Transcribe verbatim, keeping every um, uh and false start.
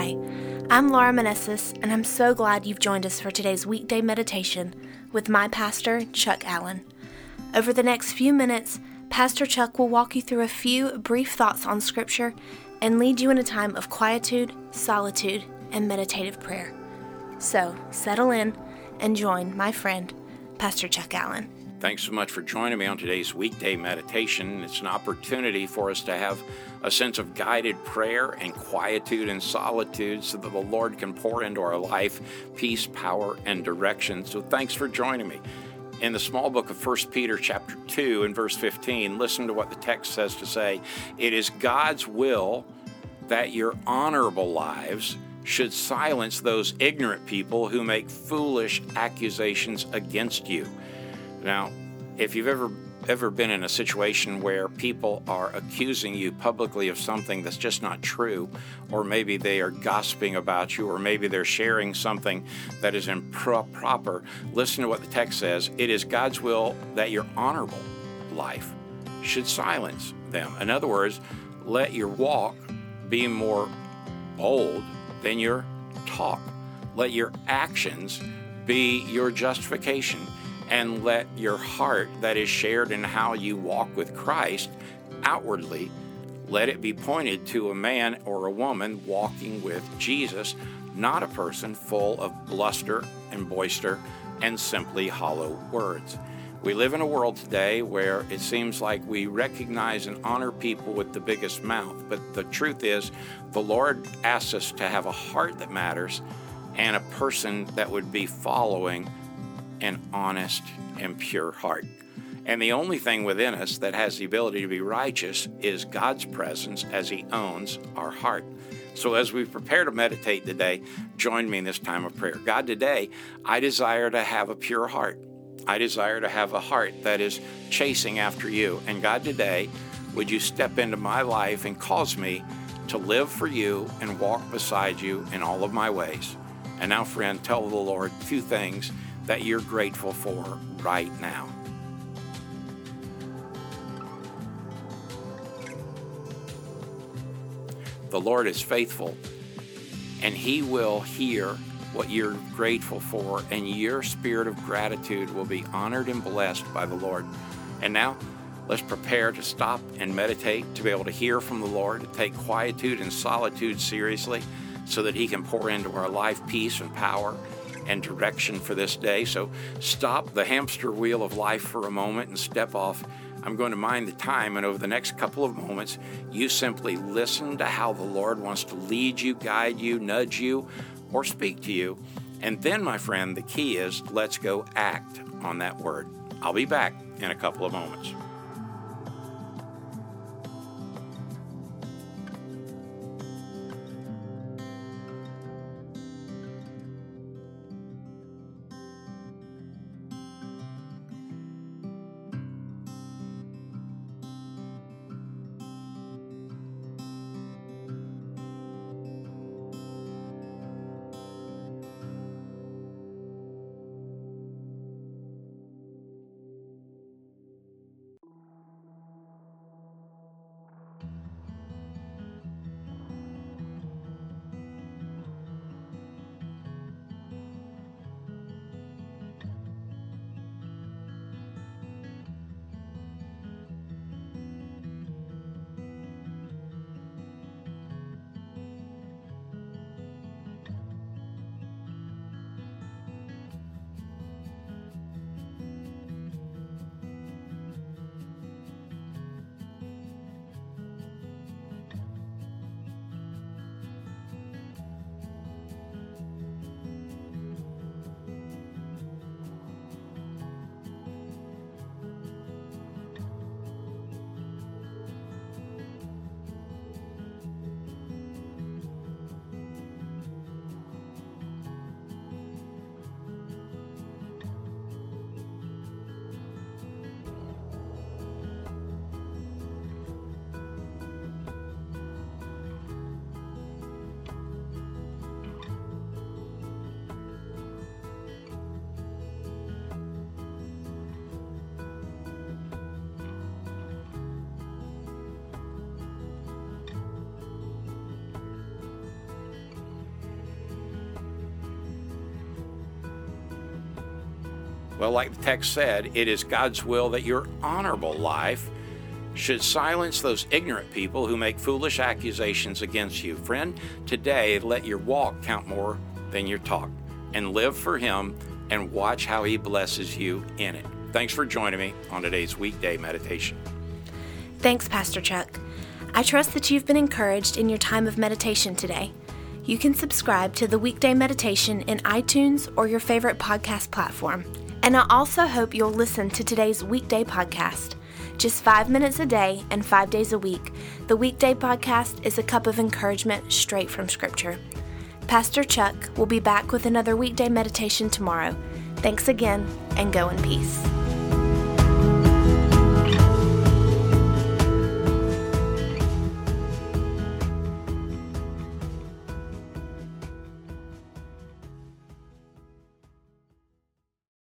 Hi, I'm Laura Manessis, and I'm so glad you've joined us for today's weekday meditation with my pastor, Chuck Allen. Over the next few minutes, Pastor Chuck will walk you through a few brief thoughts on Scripture and lead you in a time of quietude, solitude, and meditative prayer. So, settle in and join my friend, Pastor Chuck Allen. Thanks so much for joining me on today's weekday meditation. It's an opportunity for us to have a sense of guided prayer and quietude and solitude so that the Lord can pour into our life peace, power, and direction. So thanks for joining me. In the small book of First Peter chapter two and verse fifteen, listen to what the text says to say. It is God's will that your honorable lives should silence those ignorant people who make foolish accusations against you. Now, if you've ever ever been in a situation where people are accusing you publicly of something that's just not true, or maybe they are gossiping about you, or maybe they're sharing something that is improper, listen to what the text says. It is God's will that your honorable life should silence them. In other words, let your walk be more bold than your talk. Let your actions be your justification. And let your heart that is shared in how you walk with Christ outwardly, let it be pointed to a man or a woman walking with Jesus, not a person full of bluster and boister and simply hollow words. We live in a world today where it seems like we recognize and honor people with the biggest mouth, but the truth is the Lord asks us to have a heart that matters and a person that would be following an honest and pure heart. And the only thing within us that has the ability to be righteous is God's presence as He owns our heart. So as we prepare to meditate today, join me in this time of prayer. God, today, I desire to have a pure heart. I desire to have a heart that is chasing after you. And God, today, would you step into my life and cause me to live for you and walk beside you in all of my ways. And now, friend, tell the Lord two things that you're grateful for right now. The Lord is faithful, and He will hear what you're grateful for, and your spirit of gratitude will be honored and blessed by the Lord. And now, let's prepare to stop and meditate, to be able to hear from the Lord, to take quietude and solitude seriously, so that He can pour into our life peace and power and direction for this day. So stop the hamster wheel of life for a moment and step off. I'm going to mind the time, and over the next couple of moments, you simply listen to how the Lord wants to lead you, guide you, nudge you, or speak to you. And then, my friend, the key is let's go act on that word. I'll be back in a couple of moments. Well, like the text said, it is God's will that your honorable life should silence those ignorant people who make foolish accusations against you. Friend, today let your walk count more than your talk, and live for Him and watch how He blesses you in it. Thanks for joining me on today's weekday meditation. Thanks, Pastor Chuck. I trust that you've been encouraged in your time of meditation today. You can subscribe to the weekday meditation in iTunes or your favorite podcast platform. And I also hope you'll listen to today's weekday podcast. Just five minutes a day and five days a week, the weekday podcast is a cup of encouragement straight from Scripture. Pastor Chuck will be back with another weekday meditation tomorrow. Thanks again, and go in peace.